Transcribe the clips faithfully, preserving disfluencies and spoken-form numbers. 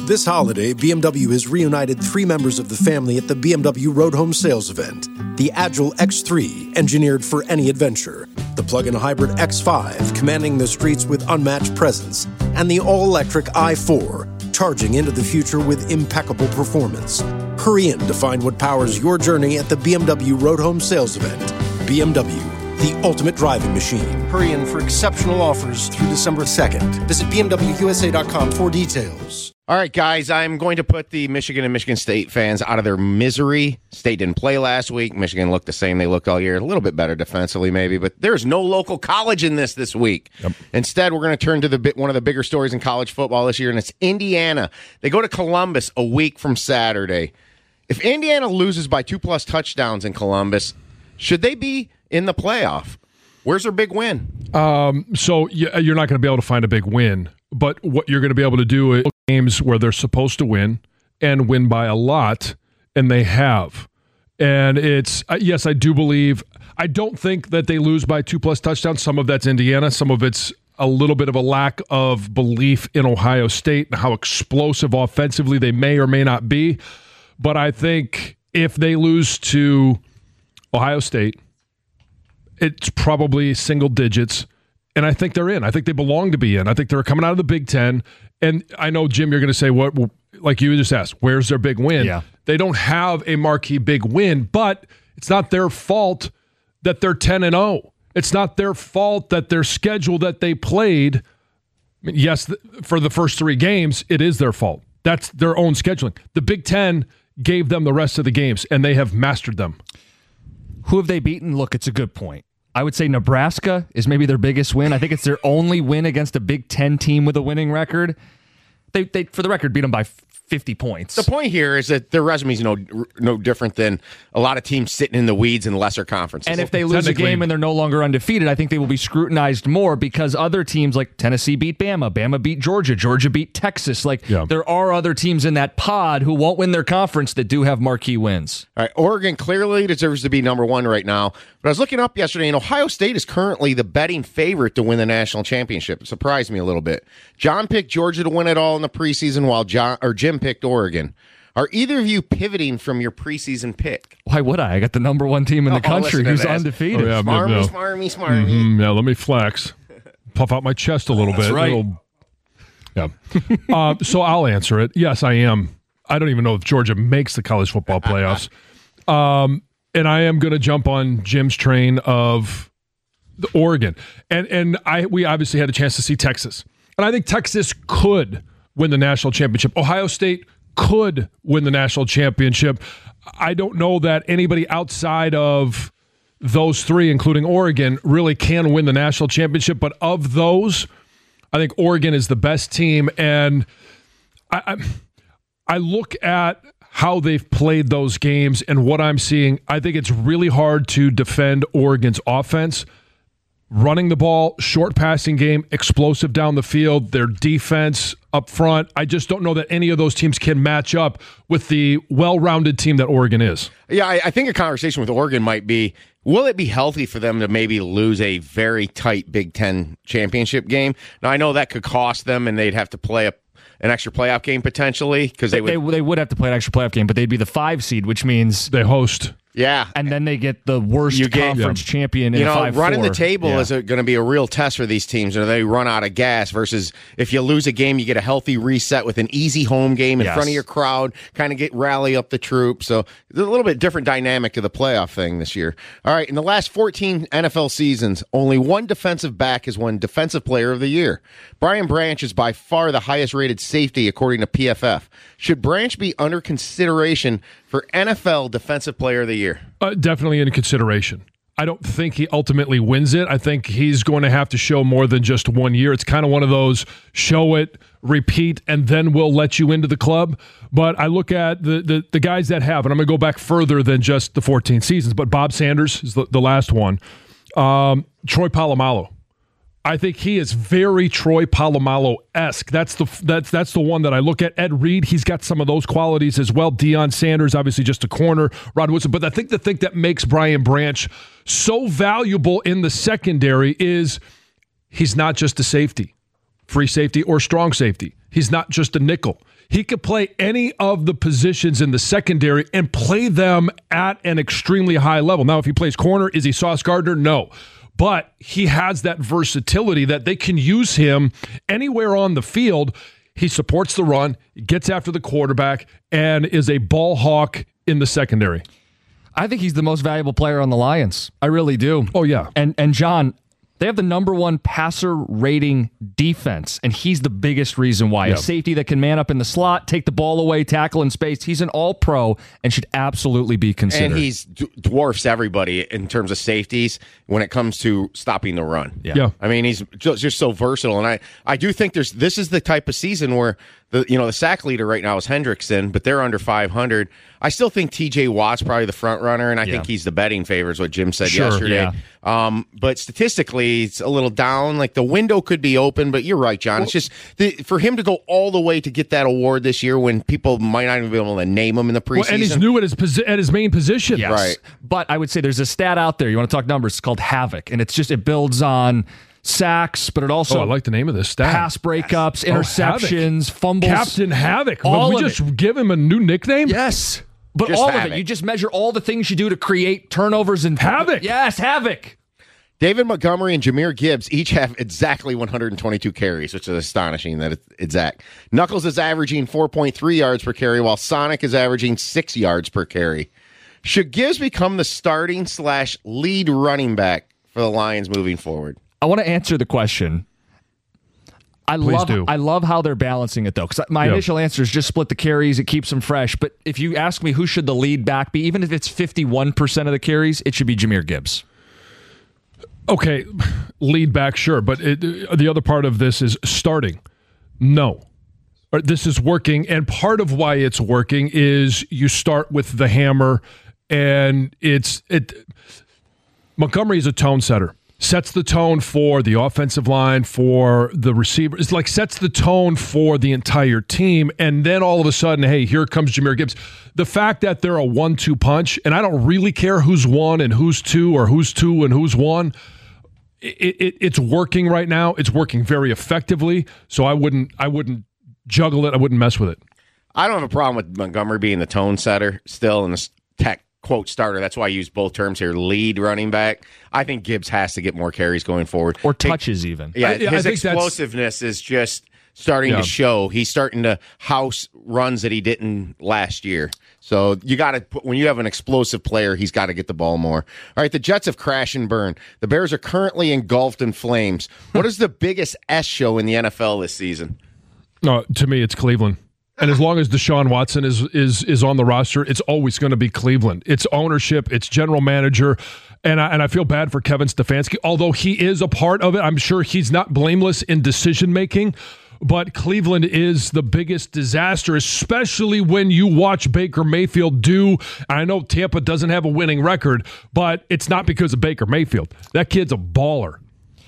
This holiday, B M W has reunited three members of the family at the B M W Road Home Sales event. The Agile X three, engineered for any adventure. The plug-in hybrid X five, commanding the streets with unmatched presence. And the all-electric i four, charging into the future with impeccable performance. Hurry in to find what powers your journey at the B M W Road Home Sales event. B M W, the ultimate driving machine. Hurry in for exceptional offers through December second. Visit B M W U S A dot com for details. All right, guys, I'm going to put the Michigan and Michigan State fans out of their misery. State didn't play last week. Michigan looked the same they looked all year. A little bit better defensively, maybe, but there's no local college in this this week. Yep. Instead, we're going to turn to the bit, one of the bigger stories in college football this year, and it's Indiana. They go to Columbus a week from Saturday. If Indiana loses by two-plus touchdowns in Columbus, should they be in the playoff? Where's their big win? Um, so you're not going to be able to find a big win, but what you're going to be able to do is games where they're supposed to win and win by a lot, and they have. And it's, yes, I do believe, I don't think that they lose by two-plus touchdowns. Some of that's Indiana. Some of it's a little bit of a lack of belief in Ohio State and how explosive offensively they may or may not be. But I think if they lose to Ohio State, it's probably single digits, and I think they're in. I think they belong to be in. I think they're coming out of the Big Ten, and I know, Jim, you're going to say, what? Like you just asked, where's their big win? Yeah. They don't have a marquee big win, but it's not their fault that they're ten and oh. It's not their fault that their schedule that they played, I mean, yes, th- for the first three games, it is their fault. That's their own scheduling. The Big Ten gave them the rest of the games, and they have mastered them. Who have they beaten? Look, it's a good point. I would say Nebraska is maybe their biggest win. I think it's their only win against a Big Ten team with a winning record. They, they for the record, beat them by fifty points. The point here is that their resume is no no different than a lot of teams sitting in the weeds in lesser conferences. And if they lose a game and they're no longer undefeated, I think they will be scrutinized more because other teams like Tennessee beat Bama, Bama beat Georgia, Georgia beat Texas. Like yeah. There are other teams in that pod who won't win their conference that do have marquee wins. All right, Oregon clearly deserves to be number one right now. But I was looking up yesterday, and Ohio State is currently the betting favorite to win the national championship. It surprised me a little bit. John picked Georgia to win it all in the preseason, while John or Jim picked Oregon. Are either of you pivoting from your preseason pick? Why would I? I got the number one team in the oh, country who's undefeated. Oh, yeah, smarmy, no. smarmy, smarmy. Mm-hmm. Yeah, let me flex. Puff out my chest a little That's bit. right. Little, yeah. uh, so I'll answer it. Yes, I am. I don't even know if Georgia makes the college football playoffs. Um, and I am going to jump on Jim's train of the Oregon. And and I we obviously had a chance to see Texas. And I think Texas could win the national championship. Ohio State could win the national championship. I don't know that anybody outside of those three, including Oregon, really can win the national championship. But of those, I think Oregon is the best team. And I, I, I look at how they've played those games and what I'm seeing. I think it's really hard to defend Oregon's offense. Running the ball, short passing game, explosive down the field, their defense up front. I just don't know that any of those teams can match up with the well-rounded team that Oregon is. Yeah, I, I think a conversation with Oregon might be, will it be healthy for them to maybe lose a very tight Big Ten championship game? Now, I know that could cost them, and they'd have to play a an extra playoff game potentially because they, they would they, they would have to play an extra playoff game, but they'd be the five seed, which means they host. Yeah, and then they get the worst you get, conference yeah. champion in you know, five four. Running the table yeah. is going to be a real test for these teams, or they run out of gas. Versus if you lose a game, you get a healthy reset with an easy home game in yes. front of your crowd, kind of get rally up the troops. So there's a little bit different dynamic to the playoff thing this year. All right, in the last fourteen N F L seasons, only one defensive back has won Defensive Player of the Year. Brian Branch is by far the highest rated safety according to P F F. Should Branch be under consideration for N F L Defensive Player of the Year? Uh, definitely in consideration. I don't think he ultimately wins it. I think he's going to have to show more than just one year. It's kind of one of those show it, repeat, and then we'll let you into the club. But I look at the the, the guys that have, and I'm going to go back further than just the fourteen seasons, but Bob Sanders is the, the last one. Um, Troy Polamalu. I think he is very Troy Polamalu-esque. That's the that's that's the one that I look at. Ed Reed, he's got some of those qualities as well. Deion Sanders, obviously just a corner. Rod Woodson. But I think the thing that makes Brian Branch so valuable in the secondary is he's not just a safety, free safety or strong safety. He's not just a nickel. He could play any of the positions in the secondary and play them at an extremely high level. Now, if he plays corner, is he Sauce Gardner? No. But he has that versatility that they can use him anywhere on the field. He supports the run, gets after the quarterback, and is a ball hawk in the secondary. I think he's the most valuable player on the Lions. I really do. Oh, yeah. And and John, they have the number one passer rating defense, and he's the biggest reason why. Yep. A safety that can man up in the slot, take the ball away, tackle in space. He's an all-pro and should absolutely be considered. And he's d- dwarfs everybody in terms of safeties when it comes to stopping the run. Yeah. yeah. I mean, he's just, just so versatile. And I, I do think there's this is the type of season where the you know the sack leader right now is Hendrickson, but they're under five hundred. I still think T J Watt's probably the front runner, and I yeah. think he's the betting favor, is what Jim said sure, yesterday. Yeah. Um, but statistically, it's a little down. Like the window could be open, but you're right, John. Well, it's just the, for him to go all the way to get that award this year when people might not even be able to name him in the preseason. Well, and he's new at his posi- at his main position. Yes. Right. But I would say there's a stat out there. You want to talk numbers? It's called Havoc, and it's just it builds on sacks, but it also oh, I like the name of this stat. Pass breakups, oh, interceptions, Havoc. fumbles. Captain Havoc. All Will we of just it. give him a new nickname? Yes. But just all Havoc. of it. You just measure all the things you do to create turnovers and Havoc. Yes, Havoc. David Montgomery and Jahmyr Gibbs each have exactly one hundred twenty-two carries, which is astonishing that it's exact. Knuckles is averaging four point three yards per carry, while Sonic is averaging six yards per carry. Should Gibbs become the starting slash lead running back for the Lions moving forward? I want to answer the question. I Please love do. I love how they're balancing it, though, because my Yep. initial answer is just split the carries. It keeps them fresh. But if you ask me who should the lead back be, even if it's fifty-one percent of the carries, it should be Jahmyr Gibbs. Okay, lead back, sure. But it, the other part of this is starting. No. Or this is working, and part of why it's working is you start with the hammer, and it's it. Montgomery is a tone setter. Sets the tone for the offensive line, for the receiver. It's like sets the tone for the entire team. And then all of a sudden, hey, here comes Jahmyr Gibbs. The fact that they're a one two punch, and I don't really care who's one and who's two or who's two and who's one. It, it, it's working right now. It's working very effectively. So I wouldn't I wouldn't juggle it. I wouldn't mess with it. I don't have a problem with Montgomery being the tone setter still in the tech quote starter. That's why I use both terms here, lead running back. I think Gibbs has to get more carries going forward. Or touches even. Yeah, I, I his think explosiveness is just starting Yeah. to show. He's starting to house runs that he didn't last year. So you got to put when you have an explosive player, he's got to get the ball more. All right, the Jets have crashed and burned. The Bears are currently engulfed in flames. What is the biggest S show in the N F L this season? No, to me, it's Cleveland. And as long as Deshaun Watson is is is on the roster, it's always going to be Cleveland. It's ownership, it's general manager, and I, and I feel bad for Kevin Stefanski. Although he is a part of it, I'm sure he's not blameless in decision making. But Cleveland is the biggest disaster, especially when you watch Baker Mayfield do. I know Tampa doesn't have a winning record, but it's not because of Baker Mayfield. That kid's a baller.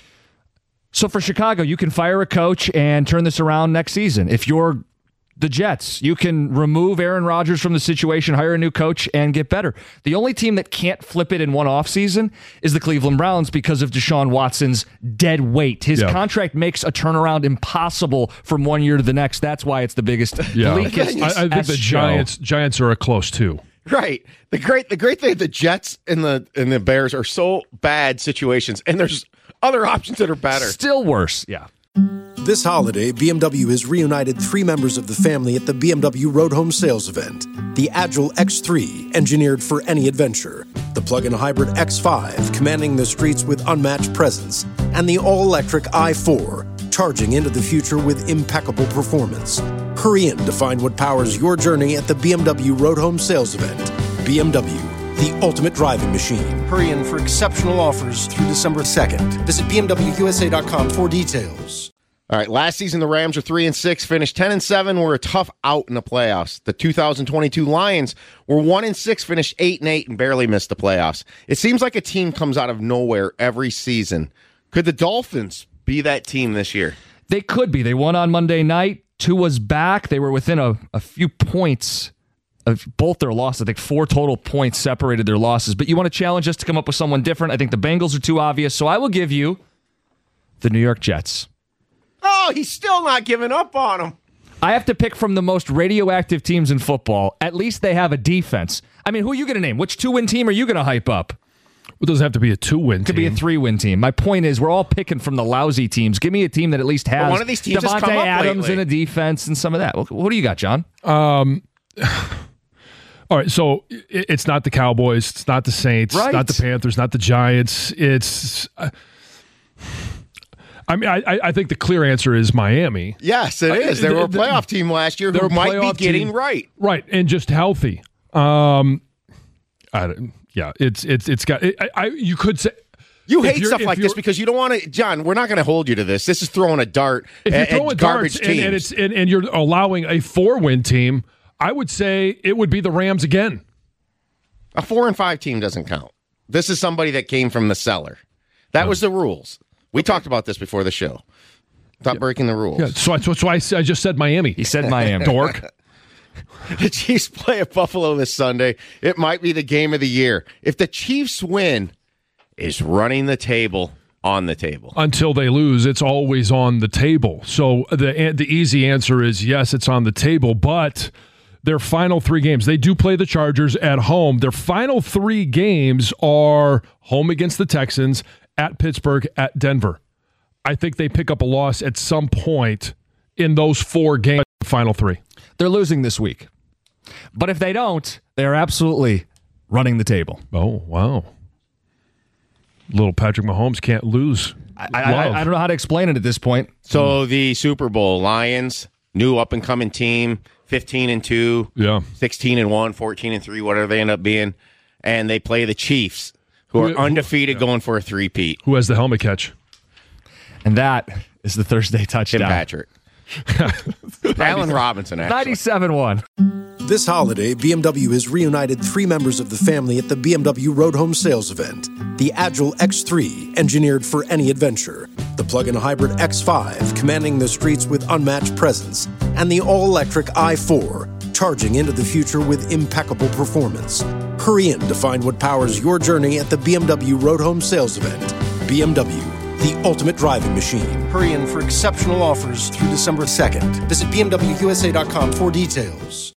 So for Chicago, you can fire a coach and turn this around next season. If you're the Jets, you can remove Aaron Rodgers from the situation, hire a new coach, and get better. The only team that can't flip it in one offseason is the Cleveland Browns because of Deshaun Watson's dead weight. His yeah. contract makes a turnaround impossible from one year to the next. That's why it's the biggest, yeah. bleakest I, I think S the show. Giants Giants are a close two. Right. The great the great thing, the Jets and the and the Bears are so bad situations, and there's other options that are better. Still worse, yeah. This holiday, B M W has reunited three members of the family at the B M W Road Home Sales Event. The Agile X three, engineered for any adventure. The plug-in hybrid X five, commanding the streets with unmatched presence. And the all-electric i four, charging into the future with impeccable performance. Hurry in to find what powers your journey at the B M W Road Home Sales Event. B M W, the ultimate driving machine. Hurry in for exceptional offers through December second. Visit B M W U S A dot com for details. All right, last season the Rams were three and six, finished ten and seven, were a tough out in the playoffs. The two thousand twenty-two Lions were one and six, finished eight and eight, and barely missed the playoffs. It seems like a team comes out of nowhere every season. Could the Dolphins be that team this year? They could be. They won on Monday night. Tua's back. They were within a, a few points of both their losses. I think four total points separated their losses. But you want to challenge us to come up with someone different? I think the Bengals are too obvious, so I will give you the New York Jets. Oh, he's still not giving up on them. I have to pick from the most radioactive teams in football. At least they have a defense. I mean, who are you going to name? Which two-win team are you going to hype up? It doesn't have to be a two-win team. It could be a three-win team. My point is, we're all picking from the lousy teams. Give me a team that at least has one of these teams Devontae has come up Adams lately. and a defense and some of that. What, what do you got, John? Um, all right, so it, it's not the Cowboys. It's not the Saints. Right. Not the Panthers. Not the Giants. It's... Uh, I mean, I, I think the clear answer is Miami. Yes, it is. They were a playoff team last year who might be getting team, right. Right, and just healthy. Um, I don't, yeah, it's it's it's got. It, I, I you could say you hate stuff like this because you don't want to. John, we're not going to hold you to this. This is throwing a dart if you're at, throwing at garbage darts teams, and, and it's and, and you're allowing a four-win team. I would say it would be the Rams again. A four and five team doesn't count. This is somebody that came from the cellar. That oh. was the rules. We okay. talked about this before the show. Stop yeah. breaking the rules. Yeah, so that's why I, I just said Miami. He said Miami. Dork. The Chiefs play at Buffalo this Sunday. It might be the game of the year. If the Chiefs win, is running the table on the table. Until they lose, it's always on the table. So the the easy answer is yes, it's on the table, but their final three games, they do play the Chargers at home. Their final three games are home against the Texans, at Pittsburgh, at Denver. I think they pick up a loss at some point in those four games, final three. They're losing this week. But if they don't, they are absolutely running the table. Oh, wow. Little Patrick Mahomes can't lose. I, I, I don't know how to explain it at this point. So the Super Bowl, Lions, new up-and-coming team, fifteen and two, yeah. sixteen and one, fourteen and three, whatever they end up being. And they play the Chiefs, who are who, undefeated who, yeah. going for a three-peat. Who has the helmet catch? And that is the Thursday touchdown. Tim Patrick. Allen Robinson, actually. ninety-seven one. This holiday, B M W has reunited three members of the family at the B M W Road Home Sales Event. The Agile X three, engineered for any adventure. The plug-in hybrid X five, commanding the streets with unmatched presence. And the all-electric i four, charging into the future with impeccable performance. Hurry in to find what powers your journey at the B M W Road Home Sales Event. B M W, the ultimate driving machine. Hurry in for exceptional offers through December second. Visit B M W U S A dot com for details.